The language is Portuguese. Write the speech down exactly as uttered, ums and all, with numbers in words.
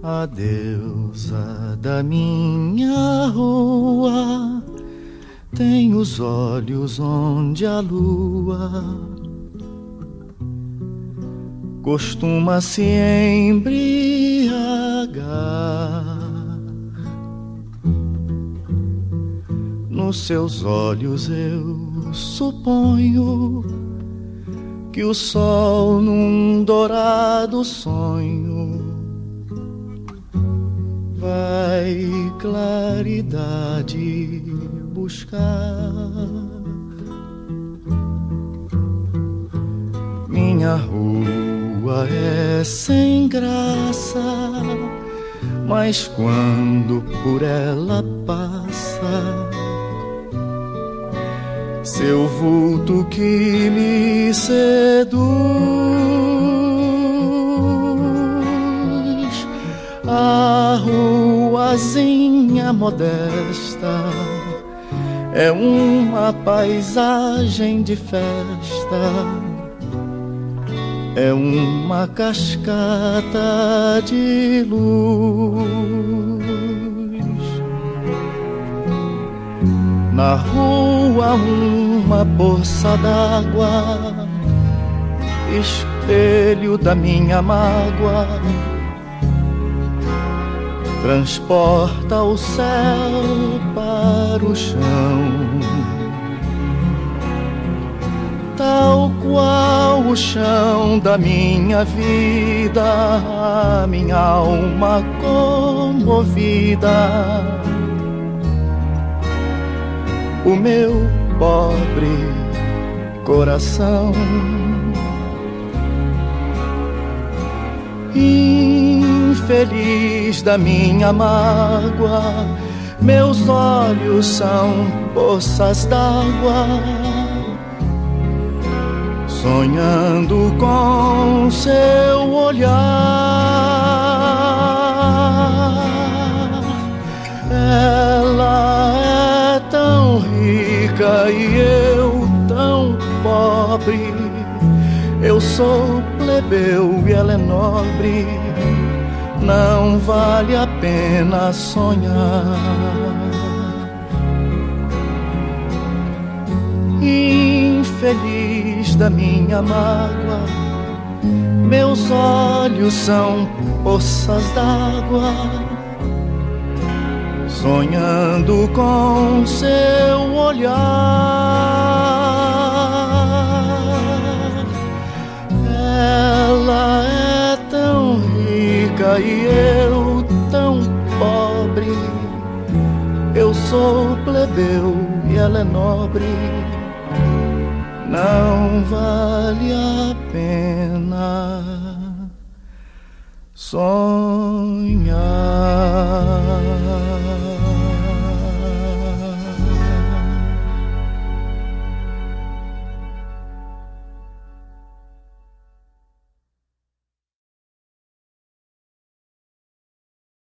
A deusa da minha rua tem os olhos onde a lua costuma se embriagar. Nos seus olhos eu suponho que o sol num dourado sonho vai claridade buscar. Minha rua é sem graça, mas quando por ela passa, seu vulto que me seduz, a ruazinha modesta é uma paisagem de festa, é uma cascata de luz. Na rua uma poça d'água, espelho da minha mágoa, transporta o céu para o chão. Tal qual o chão da minha vida, a minha alma comovida, o meu pobre coração. Infeliz da minha mágoa, meus olhos são poças d'água, sonhando com seu olhar. Ela é tão rica e eu tão pobre, eu sou plebeu e ela é nobre, não vale a pena sonhar. Infeliz da minha mágoa, meus olhos são poças d'água, sonhando com seu olhar. Ela é tão rica e eu tão pobre, eu sou plebeu e ela é nobre, não vale a pena sonhar.